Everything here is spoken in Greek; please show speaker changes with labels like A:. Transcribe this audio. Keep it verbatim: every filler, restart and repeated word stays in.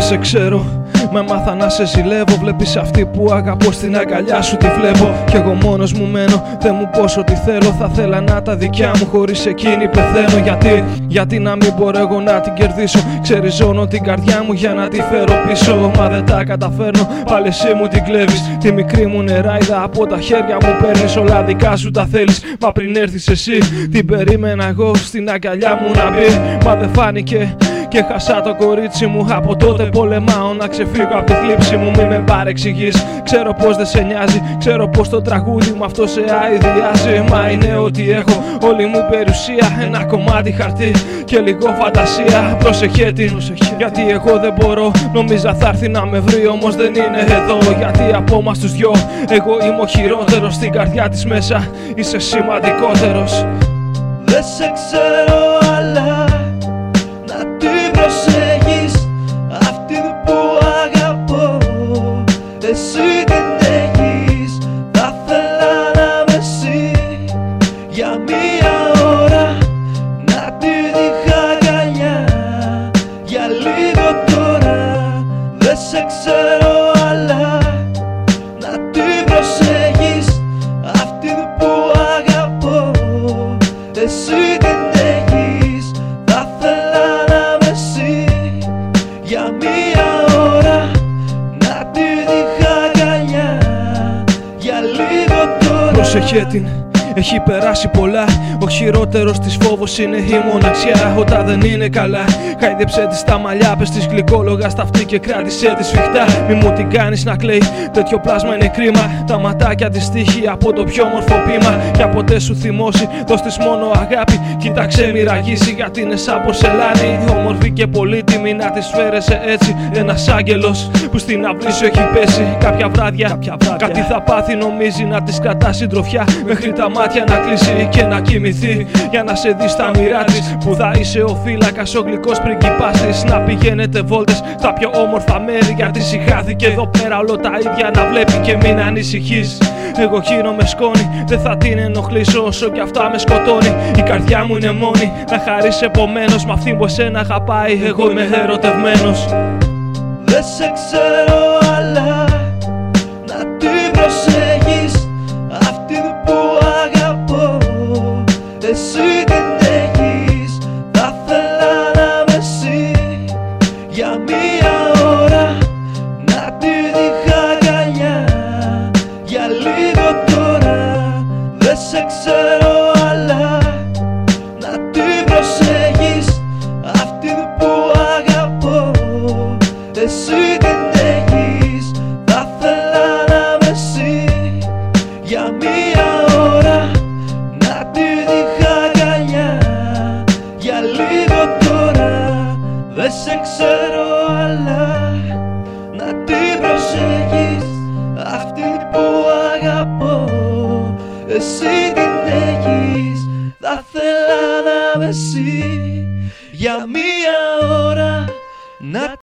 A: σε ξέρω, με μάθα να σε ζηλεύω. Βλέπεις αυτή που αγαπώ, στην αγκαλιά σου τη βλέπω. Κι εγώ μόνος μου μένω, δεν μου πως ό,τι θέλω. Θα θέλα να τα δικιά μου, χωρίς εκείνη πεθαίνω. Γιατί, γιατί να μην μπορώ εγώ να την κερδίσω. Ξεριζώνω την καρδιά μου για να τη φέρω πίσω. Μα δεν τα καταφέρνω, πάλι εσύ μου την κλέβεις. Τη μικρή μου νεράιδα από τα χέρια μου παίρνεις. Όλα δικά σου τα θέλεις, μα πριν έρθεις εσύ την περίμενα εγώ στην αγκαλιά μου να μπει. Μα δεν φάνηκε και χάσα το κορίτσι μου. Από τότε πολεμάω να ξεφύγω από τη θλίψη μου. Μη με παρεξηγείς, ξέρω πως δεν σε νοιάζει. Ξέρω πως το τραγούδι μου αυτό σε αηδιάζει. Μα είναι ότι έχω όλη μου περιουσία. Ένα κομμάτι χαρτί και λίγο φαντασία. Πρόσεχε την, γιατί εγώ δεν μπορώ. Νόμιζα θα έρθει να με βρει, όμως δεν είναι εδώ. Γιατί από μας τους δυο εγώ είμαι ο χειρότερος. Στην καρδιά της μέσα είσαι σημαντικότερος.
B: Δεν σε ξέρω αλλά να την προσέχεις, αυτή που αγαπώ, εσύ την έχεις. Θα θέλα να με εσύ για μία ώρα, να την είχα αγκαλιά για λίγο τώρα. Δεν σε ξέρω αλλά να την προσέχεις, αυτή που αγαπώ, εσύ την έχεις. Θα θέλα να με εσύ για μία ώρα, να την είχα αγκαλιά για λίγο τώρα.
A: Πρόσεχε την, έχει περάσει πολλά. Ο χειρότερος της φόβος είναι η μοναξιά. Όταν δεν είναι καλά, χάιδεψε της τα μαλλιά. Πες της γλυκόλογα στα αυτή και κράτησε τη σφιχτά. Μη μου την κάνεις να κλαίει, τέτοιο πλάσμα είναι κρίμα. Τα ματάκια της τύχει από το πιο όμορφο πείμα. Κι από ποτέ σου θυμώσει, δώσ' της μόνο αγάπη. Κοίταξε μη ραγίσει, γιατί είναι σαν πορσελάνη. Όμορφη και πολύτιμη να της φέρεσαι έτσι. Ένας άγγελος που στην αυλή σου έχει πέσει. Κάποια βράδια, κάποια βράδια κάτι θα πάθει, νομίζει να της κρατά συντροφιά. Μέχρι τα μάτια να κλείσει και να κοιμηθεί, για να σε δει στα μοιρά της. Που θα είσαι ο φύλακας, ο γλυκός πριγκιπάς της. Να πηγαίνετε βόλτες στα πιο όμορφα μέρη, γιατί συχάθηκε εδώ πέρα όλο τα ίδια να βλέπει. Και μην ανησυχείς, εγώ γίνομαι σκόνη. Δεν θα την ενοχλήσω όσο κι αυτά με σκοτώνει. Η καρδιά μου είναι μόνη, να χαρείς επομένως. Μ' αυτή που εσένα αγαπάει, εγώ είμαι ερωτευμένος.
B: Δεν σε ξέρω αλλά να την προσέχεις, αυτή που αγαπώ, εσύ την έχεις. Θα θέλα να με εσύ για μία ώρα, να την είχα αγκαλιά για λίγο τώρα. Δεν σε ξέρω αλλά να την προσέχεις, αυτή που αγαπώ, εσύ την έχεις. Θα θέλα να με εσύ για μία ώρα, να την είχα αγκαλιά για λίγο τώρα. Δεν σε ξέρω αλλά να την προσέχεις, αυτή που αγαπώ, εσύ την έχεις. Θα θέλα να με εσύ για μία ώρα, να